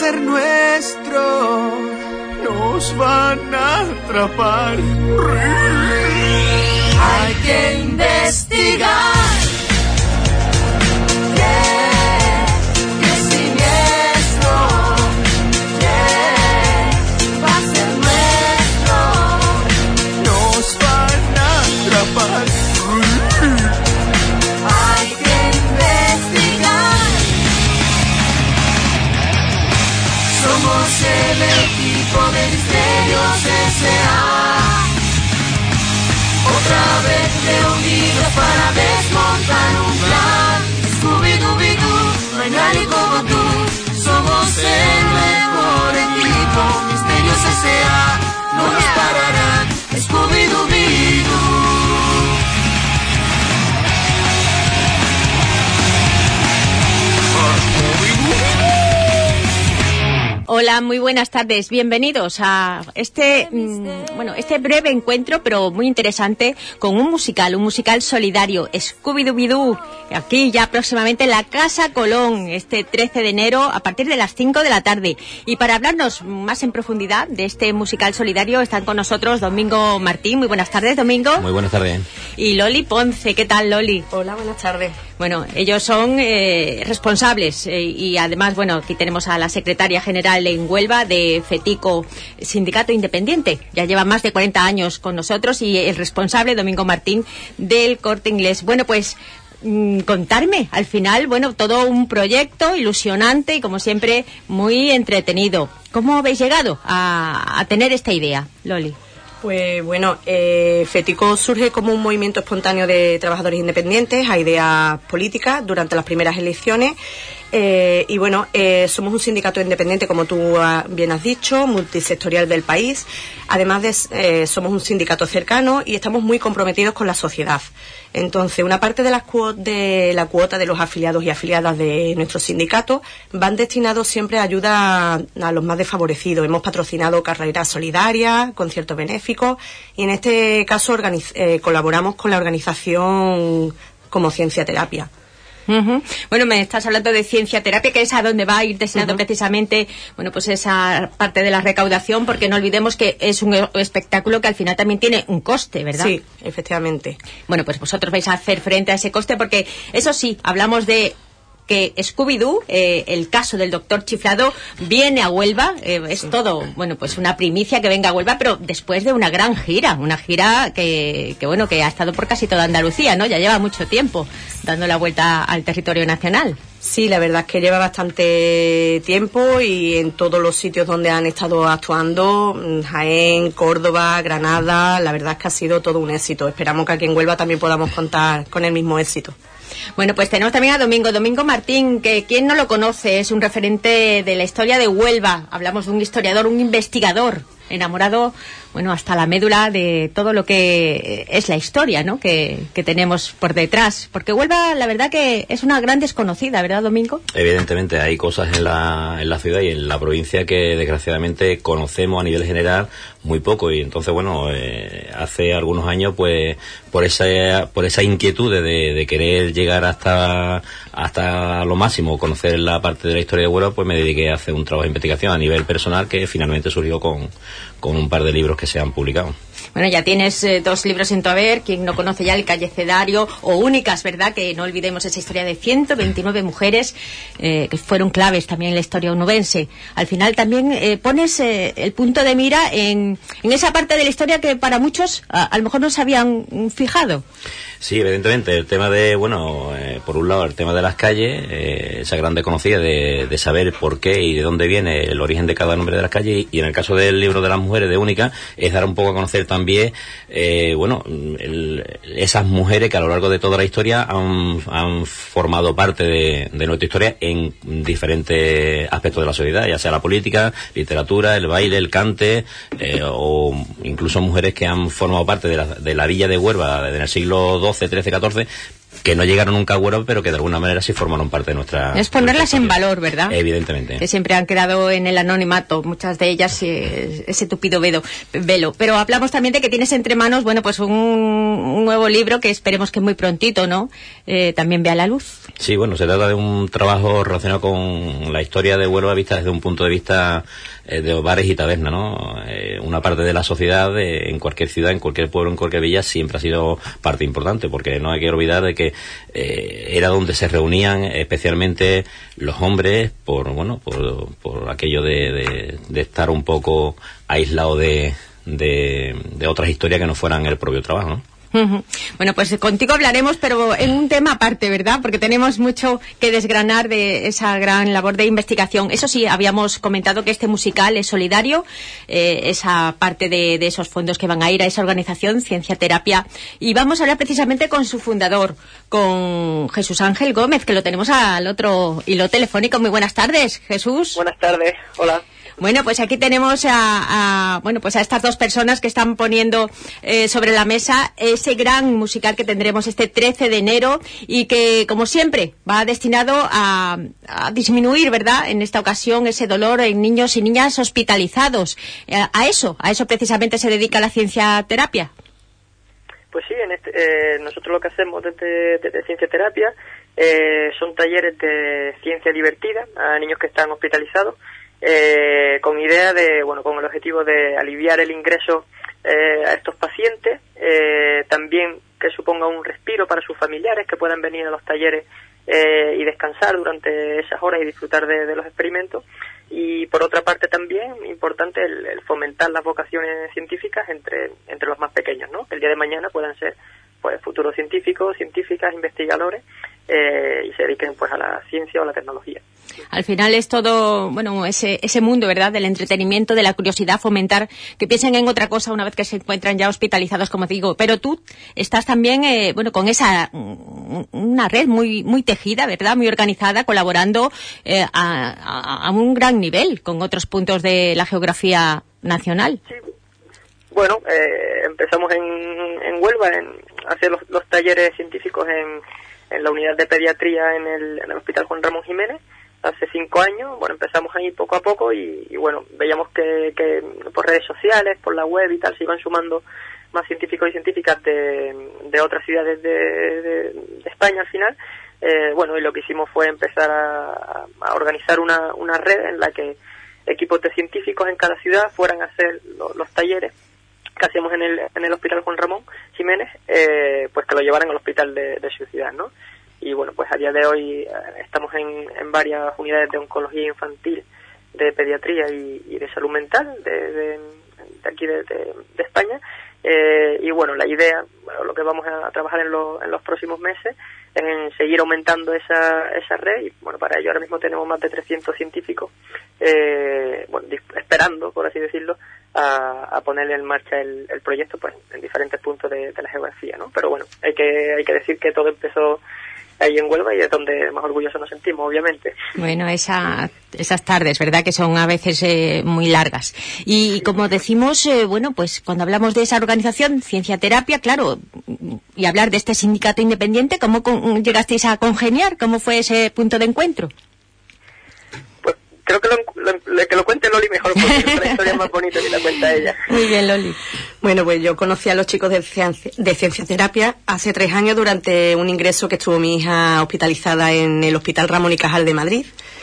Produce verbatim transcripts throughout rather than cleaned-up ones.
ser nuestro, nos van a atrapar. Hay que investigar. El equipo de Misterios S A otra vez reunidos para desmontar un plan. Scooby-Dooby-Doo, no hay nadie como tú. Somos el mejor equipo. Misterios S A no nos pararán. Scooby-Dooby-Doo. Hola, muy buenas tardes. Bienvenidos a este, mmm, bueno, este breve encuentro, pero muy interesante, con un musical, un musical solidario, Scooby-Dooby-Doo, aquí ya próximamente en la Casa Colón, este trece de enero, a partir de las cinco de la tarde. Y para hablarnos más en profundidad de este musical solidario, están con nosotros Domingo Martín. Muy buenas tardes, Domingo. Muy buenas tardes. Y Loli Ponce. ¿Qué tal, Loli? Hola, buenas tardes. Bueno, ellos son eh, responsables eh, y además, bueno, aquí tenemos a la secretaria general en Huelva de FETICO, Sindicato Independiente. Ya lleva más de cuarenta años con nosotros, y el responsable, Domingo Martín, del Corte Inglés. Bueno, pues mmm, contarme, al final, bueno, todo un proyecto ilusionante y, como siempre, muy entretenido. ¿Cómo habéis llegado a, a tener esta idea, Loli? Pues bueno, eh, FETICO surge como un movimiento espontáneo de trabajadores independientes a ideas políticas durante las primeras elecciones. Eh, y bueno, eh, somos un sindicato independiente, como tú ha, bien has dicho, multisectorial del país. Además de, eh, somos un sindicato cercano y estamos muy comprometidos con la sociedad. Entonces, una parte de la, cuo- de la cuota de los afiliados y afiliadas de nuestro sindicato van destinados siempre a ayuda a, a los más desfavorecidos. Hemos patrocinado carreras solidarias, conciertos benéficos, y en este caso organiz- eh, colaboramos con la organización como Ciencia Terapia. Uh-huh. Bueno, me estás hablando de Ciencia Terapia, que es a donde va a ir destinado uh-huh. precisamente, bueno, pues esa parte de la recaudación, porque no olvidemos que es un espectáculo que al final también tiene un coste, ¿verdad? Sí, efectivamente. Bueno, pues vosotros vais a hacer frente a ese coste, porque eso sí, hablamos de que Scooby-Doo, eh, el caso del doctor Chiflado, viene a Huelva. Eh, es todo, bueno, pues una primicia que venga a Huelva, pero después de una gran gira, una gira que, que bueno, que ha estado por casi toda Andalucía, ¿no? Ya lleva mucho tiempo dando la vuelta al territorio nacional. Sí, la verdad es que lleva bastante tiempo, y en todos los sitios donde han estado actuando, Jaén, Córdoba, Granada, la verdad es que ha sido todo un éxito. Esperamos que aquí en Huelva también podamos contar con el mismo éxito. Bueno, pues tenemos también a Domingo, Domingo Martín, que quien no lo conoce, es un referente de la historia de Huelva. Hablamos de un historiador, un investigador, enamorado, bueno, hasta la médula de todo lo que es la historia, ¿no?, que, que tenemos por detrás. Porque Huelva, la verdad que es una gran desconocida, ¿verdad, Domingo? Evidentemente, hay cosas en la, en la ciudad y en la provincia que desgraciadamente conocemos a nivel general muy poco, y entonces, bueno, eh, hace algunos años, pues, por esa, por esa inquietud de, de querer llegar hasta, hasta lo máximo, conocer la parte de la historia de Huelva, pues me dediqué a hacer un trabajo de investigación a nivel personal que finalmente surgió con, con un par de libros que se han publicado. Bueno, ya tienes eh, dos libros en tu haber, quien no conoce ya El Callecedario, o Únicas, ¿verdad?, que no olvidemos esa historia de ciento veintinueve mujeres eh, que fueron claves también en la historia onubense. Al final también eh, pones eh, el punto de mira en, en esa parte de la historia que para muchos a, a lo mejor no se habían fijado. Sí, evidentemente, el tema de, bueno, eh, por un lado el tema de las calles, eh, esa gran desconocida de, de saber por qué y de dónde viene el origen de cada nombre de las calles, y, y en el caso del libro de las mujeres de Única, es dar un poco a conocer también, eh, bueno, el, esas mujeres que a lo largo de toda la historia han, han formado parte de, de nuestra historia en diferentes aspectos de la sociedad, ya sea la política, literatura, el baile, el cante, eh, o incluso mujeres que han formado parte de la, de la villa de Huelva en el siglo doce, trece, catorce, que no llegaron nunca a Huelva, pero que de alguna manera sí formaron parte de nuestra... Es ponerlas en valor, ¿verdad? Evidentemente. Que siempre han quedado en el anonimato, muchas de ellas, eh, ese tupido velo, velo. Pero hablamos también de que tienes entre manos, bueno, pues un, un nuevo libro que esperemos que muy prontito, ¿no? Eh, también vea la luz. Sí, bueno, se trata de un trabajo relacionado con la historia de Huelva vista desde un punto de vista eh, de bares y tabernas, ¿no? Eh, una parte de la sociedad, eh, en cualquier ciudad, en cualquier pueblo, en cualquier villa, siempre ha sido parte importante, porque no hay que olvidar de que eh, era donde se reunían especialmente los hombres por, bueno, por, por aquello de, de, de estar un poco aislado de, de, de otras historias que no fueran el propio trabajo, ¿no? Bueno, pues contigo hablaremos, pero en un tema aparte, ¿verdad? Porque tenemos mucho que desgranar de esa gran labor de investigación. Eso sí, habíamos comentado que este musical es solidario, eh, esa parte de, de esos fondos que van a ir a esa organización, Ciencia Terapia, y vamos a hablar precisamente con su fundador, con Jesús Ángel Gómez, que lo tenemos al otro hilo telefónico. Muy buenas tardes, Jesús. Buenas tardes, hola. Bueno, pues aquí tenemos a, a bueno pues a estas dos personas que están poniendo eh, sobre la mesa ese gran musical que tendremos este trece de enero y que, como siempre, va destinado a, a disminuir, ¿verdad?, en esta ocasión ese dolor en niños y niñas hospitalizados. Eh, a eso, a eso precisamente se dedica la Ciencia Terapia. Pues sí, en este, eh, nosotros lo que hacemos desde, desde Ciencia Terapia eh, son talleres de ciencia divertida a niños que están hospitalizados. Eh, con idea de, bueno, con el objetivo de aliviar el ingreso eh, a estos pacientes, eh, también que suponga un respiro para sus familiares que puedan venir a los talleres eh, y descansar durante esas horas y disfrutar de, de los experimentos. Y por otra parte también importante el, el fomentar las vocaciones científicas entre entre los más pequeños, ¿no? Que el día de mañana puedan ser pues futuros científicos, científicas, investigadores eh, y se dediquen pues a la ciencia o a la tecnología. Al final es todo, bueno, ese ese mundo, ¿verdad?, del entretenimiento, de la curiosidad, fomentar que piensen en otra cosa una vez que se encuentran ya hospitalizados, como digo. Pero tú estás también, eh, bueno, con esa, una red muy muy tejida, ¿verdad?, muy organizada, colaborando eh, a, a, a un gran nivel con otros puntos de la geografía nacional. Sí. Bueno, eh, empezamos en, en Huelva en hacer los, los talleres científicos en, en la unidad de pediatría en el, en el Hospital Juan Ramón Jiménez hace cinco años. Bueno, empezamos ahí poco a poco y, y bueno, veíamos que, que por redes sociales, por la web y tal, se iban sumando más científicos y científicas de, de otras ciudades de, de, de España al final. Eh, bueno, y lo que hicimos fue empezar a, a organizar una, una red en la que equipos de científicos en cada ciudad fueran a hacer lo, los talleres que hacíamos en el, en el Hospital Juan Ramón Jiménez, eh, pues que lo llevaran al hospital de, de su ciudad, ¿no? Y bueno, pues a día de hoy eh, estamos en, en varias unidades de oncología infantil, de pediatría y, y de salud mental de, de, de aquí de, de, de España. Eh, y bueno, la idea, bueno, lo que vamos a trabajar en, lo, en los próximos meses es en seguir aumentando esa, esa red y bueno, para ello ahora mismo tenemos más de trescientos científicos eh, bueno, esperando, por así decirlo, a, a poner en marcha el, el proyecto pues en diferentes puntos de, de la geografía, ¿no? Pero bueno, hay que hay que decir que todo empezó ahí en Huelva y es donde más orgullosos nos sentimos, obviamente. Bueno, esa, esas tardes, ¿verdad?, que son a veces eh, muy largas. Y como decimos, eh, bueno, pues cuando hablamos de esa organización, Ciencia Terapia, claro, y hablar de este sindicato independiente, ¿cómo con, llegasteis a congeniar? ¿Cómo fue ese punto de encuentro? Pues creo que lo, lo, que lo cuente Loli mejor, porque es una historia más bonita que la cuenta ella. Muy bien, Loli. Bueno, pues yo conocí a los chicos de Ciencia, de Ciencia Terapia hace tres años durante un ingreso que estuvo mi hija hospitalizada en el Hospital Ramón y Cajal de Madrid.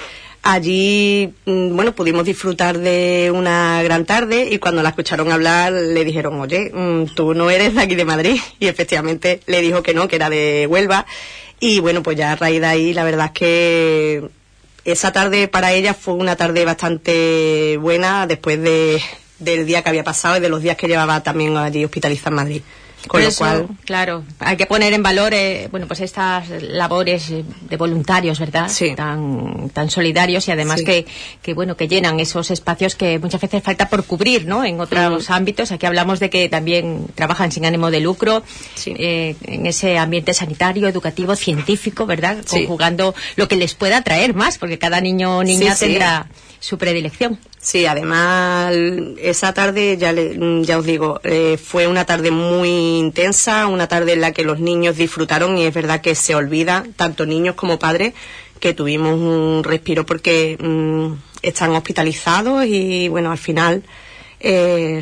Allí, bueno, pudimos disfrutar de una gran tarde y cuando la escucharon hablar le dijeron, oye, tú no eres de aquí de Madrid. Y efectivamente le dijo que no, que era de Huelva. Y bueno, pues ya a raíz de ahí la verdad es que esa tarde para ella fue una tarde bastante buena después de... del día que había pasado y de los días que llevaba también allí hospitalizada en Madrid. Con lo eso, cual, claro, hay que poner en valor, eh, bueno, pues estas labores de voluntarios, ¿verdad? Sí. Tan, tan solidarios y además sí. que, que, bueno, que llenan esos espacios que muchas veces falta por cubrir, ¿no? En otros mm. ámbitos. Aquí hablamos de que también trabajan sin ánimo de lucro, sí. eh, en ese ambiente sanitario, educativo, científico, ¿verdad? Sí. Conjugando lo que les pueda traer más, porque cada niño o niña sí, tendrá sí. su predilección. Sí, además esa tarde, ya le, ya os digo, eh, fue una tarde muy intensa, una tarde en la que los niños disfrutaron y es verdad que se olvida, tanto niños como padres, que tuvimos un respiro porque mmm, están hospitalizados y bueno, al final, eh,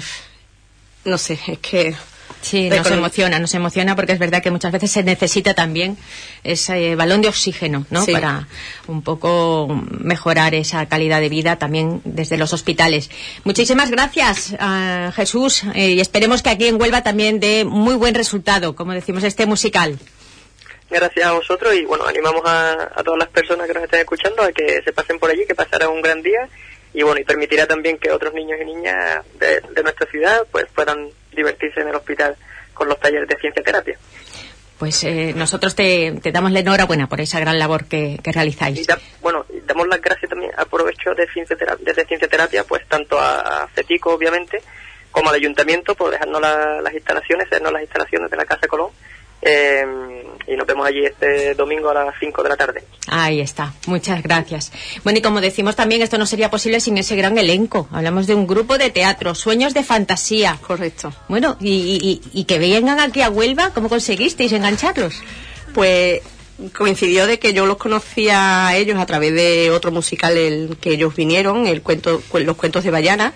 no sé, es que... Sí, nos emociona, nos emociona porque es verdad que muchas veces se necesita también ese balón de oxígeno, ¿no? Sí. Para un poco mejorar esa calidad de vida también desde los hospitales. Muchísimas gracias, uh, Jesús, eh, y esperemos que aquí en Huelva también dé muy buen resultado, como decimos, este musical. Gracias a vosotros y bueno, animamos a, a todas las personas que nos estén escuchando a que se pasen por allí, que pasará un gran día y bueno, y permitirá también que otros niños y niñas de, de nuestra ciudad pues puedan divertirse en el hospital con los talleres de ciencia terapia. Pues eh, nosotros te, te damos la enhorabuena por esa gran labor que, que realizáis. Y da, bueno, y damos las gracias también, aprovecho de ciencia terapia, desde ciencia terapia, pues tanto a, a FETICO obviamente, como al ayuntamiento por dejarnos la, las instalaciones, dejarnos las instalaciones de la Casa Colón. Eh, y nos vemos allí este domingo a las cinco de la tarde. Ahí está, muchas gracias. Bueno, y como decimos también, esto no sería posible sin ese gran elenco. Hablamos de un grupo de teatro, Sueños de Fantasía. Correcto. Bueno, y, y, y que vengan aquí a Huelva, ¿cómo conseguisteis engancharlos? Pues coincidió de que yo los conocía a ellos a través de otro musical el que ellos vinieron, el cuento, los cuentos de Bayana.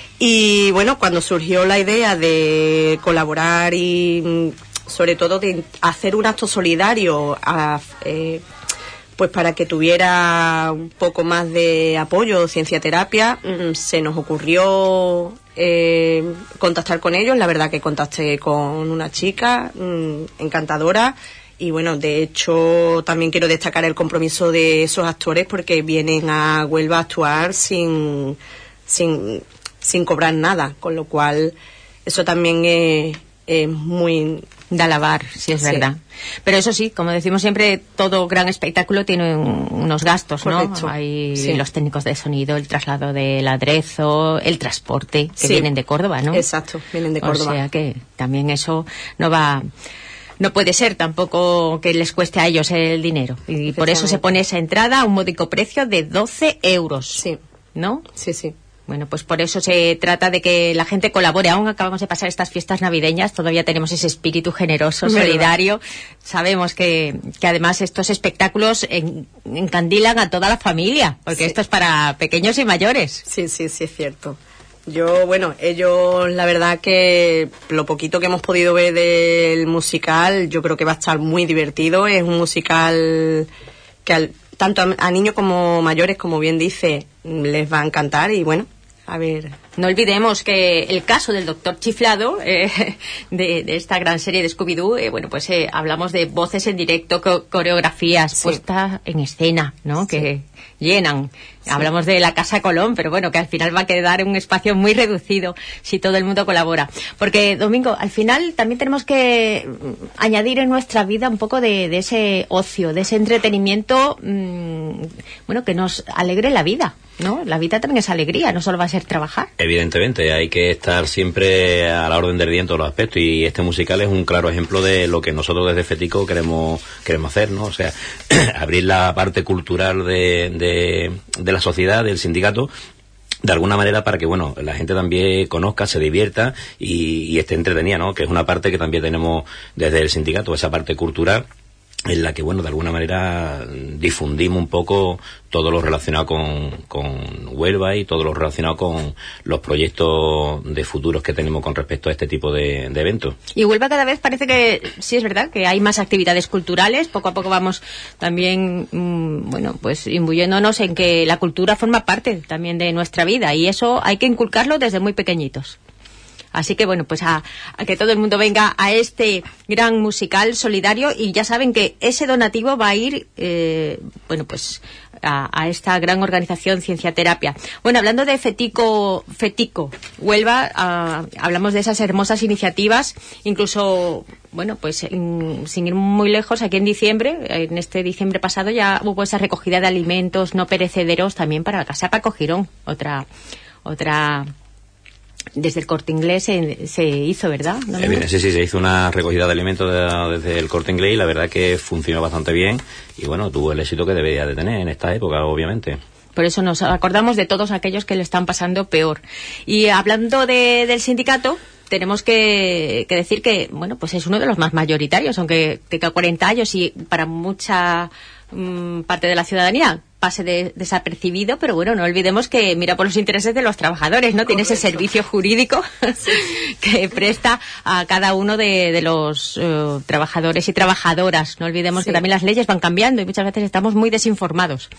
Y bueno, cuando surgió la idea de colaborar y sobre todo de hacer un acto solidario a, eh, pues para que tuviera un poco más de apoyo ciencia terapia, mmm, se nos ocurrió eh, contactar con ellos. La verdad que contacté con una chica mmm, encantadora y bueno, de hecho también quiero destacar el compromiso de esos actores porque vienen a Huelva a actuar sin sin, sin cobrar nada, con lo cual eso también es, es muy de alabar, si es sí. verdad. Pero eso sí, como decimos siempre, todo gran espectáculo tiene un, unos gastos, ¿no? Correcto. Hay sí. los técnicos de sonido, el traslado del aderezo, el transporte, que sí. vienen de Córdoba, ¿no? Exacto, vienen de Córdoba. O sea que también eso no va... No puede ser tampoco que les cueste a ellos el dinero. Y por eso se pone esa entrada a un módico precio de doce euros. Sí. ¿No? Sí, sí. Bueno, pues por eso se trata de que la gente colabore. Aún acabamos de pasar estas fiestas navideñas, todavía tenemos ese espíritu generoso, solidario. Sabemos que, que además estos espectáculos en, encandilan a toda la familia, porque sí. esto es para pequeños y mayores. Sí, sí, sí, es cierto. Yo, bueno, ellos, la verdad que lo poquito que hemos podido ver del musical, yo creo que va a estar muy divertido. Es un musical que al, tanto a, a niños como mayores, como bien dice, les va a encantar y bueno, a ver. No olvidemos que el caso del doctor Chiflado, eh, de, de esta gran serie de Scooby-Doo, eh, bueno, pues eh, hablamos de voces en directo, co coreografías, sí. puestas en escena, ¿no? Sí. Que llenan. Sí. Hablamos de la Casa Colón, pero bueno, que al final va a quedar un espacio muy reducido si todo el mundo colabora. Porque, Domingo, al final también tenemos que añadir en nuestra vida un poco de, de ese ocio, de ese entretenimiento, mmm, bueno, que nos alegre la vida, ¿no? La vida también es alegría, no solo va a ser trabajar. Evidentemente, hay que estar siempre a la orden del día en todos los aspectos y este musical es un claro ejemplo de lo que nosotros desde FETICO queremos queremos hacer, ¿no? O sea, abrir la parte cultural de, de, de la sociedad, del sindicato, de alguna manera para que, bueno, la gente también conozca, se divierta y, y esté entretenida, ¿no? Que es una parte que también tenemos desde el sindicato, esa parte cultural en la que, bueno, de alguna manera difundimos un poco todo lo relacionado con, con Huelva y todo lo relacionado con los proyectos de futuros que tenemos con respecto a este tipo de, de eventos. Y Huelva cada vez parece que, sí es verdad, que hay más actividades culturales, poco a poco vamos también, mmm, bueno, pues imbuyéndonos en que la cultura forma parte también de nuestra vida y eso hay que inculcarlo desde muy pequeñitos. Así que bueno, pues a, a que todo el mundo venga a este gran musical solidario y ya saben que ese donativo va a ir, eh, bueno, pues a, a esta gran organización Ciencia Terapia. Bueno, hablando de FETICO, FETICO Huelva, a, hablamos de esas hermosas iniciativas, incluso, bueno, pues en, sin ir muy lejos, aquí en diciembre, en este diciembre pasado ya hubo esa recogida de alimentos no perecederos también para la Casa Paco Girón, otra, otra... Desde el Corte Inglés se, se hizo, ¿verdad? ¿No? Eh, sí, sí, se hizo una recogida de alimentos de, desde el Corte Inglés y la verdad que funcionó bastante bien y bueno, tuvo el éxito que debería de tener en esta época, obviamente. Por eso nos acordamos de todos aquellos que le están pasando peor. Y hablando de, del sindicato, tenemos que, que decir que, bueno, pues es uno de los más mayoritarios, aunque tenga cuarenta años y para mucha mmm, parte de la ciudadanía pase de, desapercibido, pero bueno, no olvidemos que mira por los intereses de los trabajadores, ¿no? Correcto. Tiene ese servicio jurídico sí. que presta a cada uno de, de los uh, trabajadores y trabajadoras. No olvidemos sí. que también las leyes van cambiando y muchas veces estamos muy desinformados.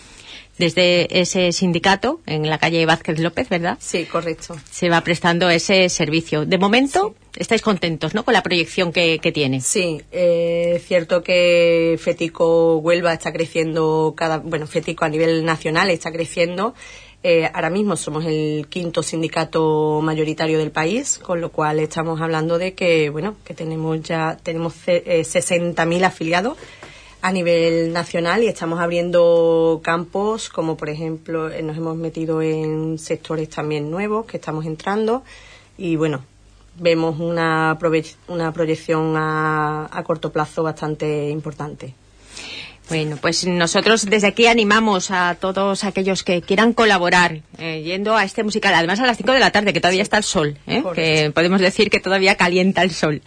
Desde ese sindicato, en la calle Vázquez López, ¿verdad? Sí, correcto. Se va prestando ese servicio. De momento, sí. estáis contentos, ¿no?, con la proyección que, que tiene. Sí, eh, es cierto que Fetico Huelva está creciendo, cada bueno, Fetico a nivel nacional está creciendo. Eh, ahora mismo somos el quinto sindicato mayoritario del país, con lo cual estamos hablando de que, bueno, que tenemos ya tenemos eh, sesenta mil afiliados a nivel nacional y estamos abriendo campos como por ejemplo nos hemos metido en sectores también nuevos que estamos entrando y bueno, vemos una, proye- una proyección a, a corto plazo bastante importante. Bueno, pues nosotros desde aquí animamos a todos aquellos que quieran colaborar eh, yendo a este musical, además a las cinco de la tarde, que todavía está el sol, ¿eh? Que podemos decir que todavía calienta el sol,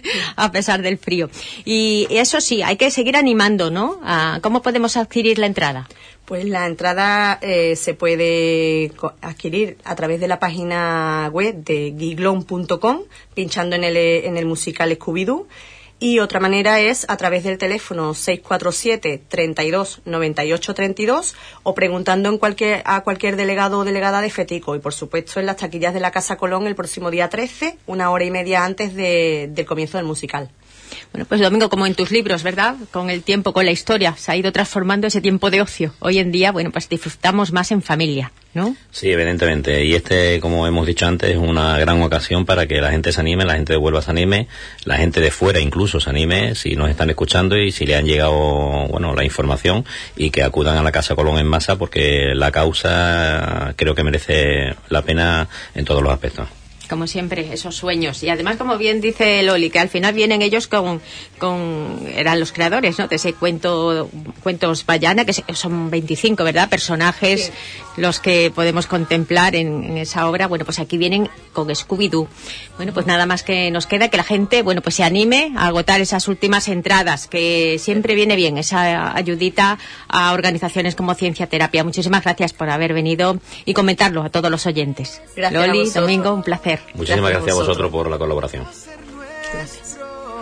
a pesar del frío. Y eso sí, hay que seguir animando, ¿no? A, ¿cómo podemos adquirir la entrada? Pues la entrada eh, se puede adquirir a través de la página web de giglón punto com, pinchando en el, en el musical Scooby-Doo. Y otra manera es a través del teléfono seis cuatro siete, treinta y dos, noventa y ocho, treinta y dos o preguntando en cualquier, a cualquier delegado o delegada de Fetico. Y por supuesto en las taquillas de la Casa Colón el próximo día trece, una hora y media antes de, del comienzo del musical. Bueno, pues Domingo, como en tus libros, ¿verdad? Con el tiempo, con la historia, se ha ido transformando ese tiempo de ocio. Hoy en día, bueno, pues disfrutamos más en familia, ¿no? Sí, evidentemente. Y este, como hemos dicho antes, es una gran ocasión para que la gente se anime, la gente de Huelva se anime, la gente de fuera incluso se anime, si nos están escuchando y si le han llegado, bueno, la información, y que acudan a la Casa Colón en masa, porque la causa creo que merece la pena en todos los aspectos. Como siempre, esos sueños. Y además, como bien dice Loli, que al final vienen ellos con, con eran los creadores, ¿no?, de ese cuento, cuentos Bayana, que son veinticinco, ¿verdad?, personajes, sí, los que podemos contemplar en, en esa obra. Bueno, pues aquí vienen con Scooby-Doo. Bueno, pues nada más que nos queda que la gente, bueno, pues se anime a agotar esas últimas entradas, que siempre viene bien esa ayudita a organizaciones como Ciencia Terapia. Muchísimas gracias por haber venido y comentarlo a todos los oyentes. Gracias. Loli, Domingo, un placer. Muchísimas gracias, gracias a vosotros por la colaboración. Gracias.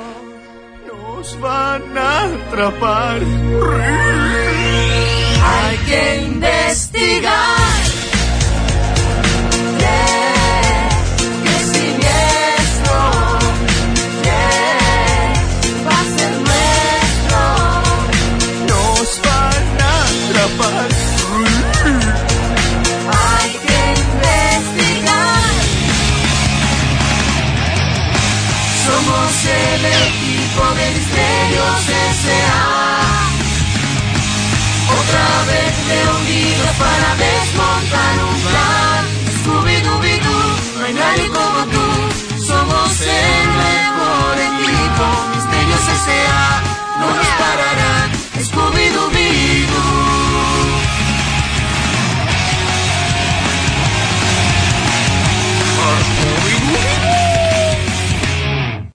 Nos van a atrapar. Hay que investigar.